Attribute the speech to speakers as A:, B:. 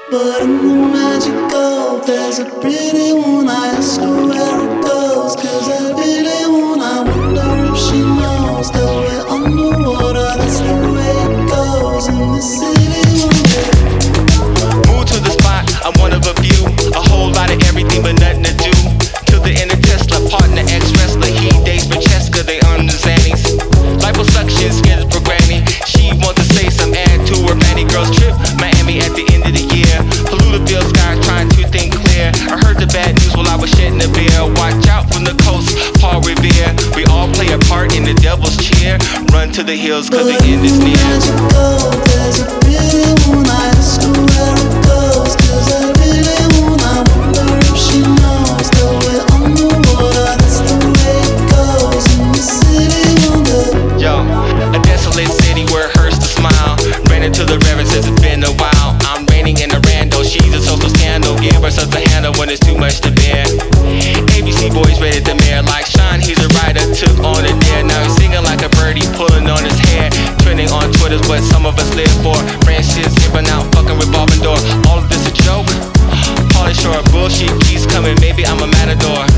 A: But in the magical, there's a pretty one. I ask her where it goes, 'cause I really wanna wonder if she knows that we're underwater. That's the way it goes in the city one day.
B: Move to the spot, I'm one of a few. A whole lot of everything but nothing to do. Till the end of Tesla, partner, ex-wrestler. He dates Francesca, they on the Xannies. Liposuction, skin for granny. She wants to say some add to her fanny. Girls trip, Miami at the end of the year. Polluted sky, trying to think clear. I heard the bad news while I was shedding a beer. Watch out from the coast, Paul Revere. We all play a part in the devil's cheer. Run to the hills, 'cause the end is near.
A: There's a pretty one. I ask her where it goes, 'cause I really wanna wonder if she knows that we're underwater. That's the way it goes in the city one day.
B: Yo, a desolate city where it hurts to smile. Ran into the reverend since it's been a while. I'm reigning in the rando, she's a social scandal. Give her such a handle when it's too much to bear. ABC boys ready to mayor like Sean, he's a writer, took on a dare. Now he's singing like a birdie, pulling on his hair. Trending on Twitter's what some of us live for. Branches giving out, fucking revolving door. All of this a joke? Pauly Shore, bullshit keeps coming, maybe I'm a matador.